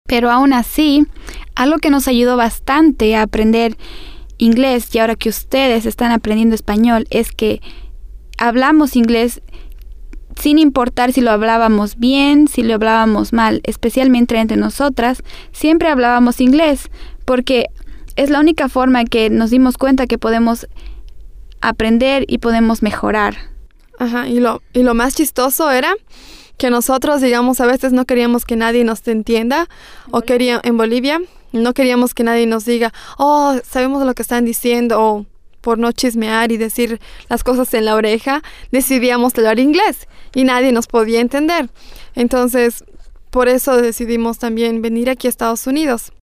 Pero aún así, algo que nos ayudó bastante a aprender inglés, y ahora que ustedes están aprendiendo español, es que hablamos inglés sin importar si lo hablábamos bien, si lo hablábamos mal, especialmente entre nosotras, siempre hablábamos inglés, porque es la única forma que nos dimos cuenta que podemos aprender y podemos mejorar. Ajá, y lo más chistoso era que nosotros, digamos, a veces no queríamos que nadie nos entienda, en Bolivia, no queríamos que nadie nos diga, oh, sabemos lo que están diciendo, o por no chismear y decir las cosas en la oreja, decidíamos hablar inglés y nadie nos podía entender. Entonces, por eso decidimos también venir aquí a Estados Unidos.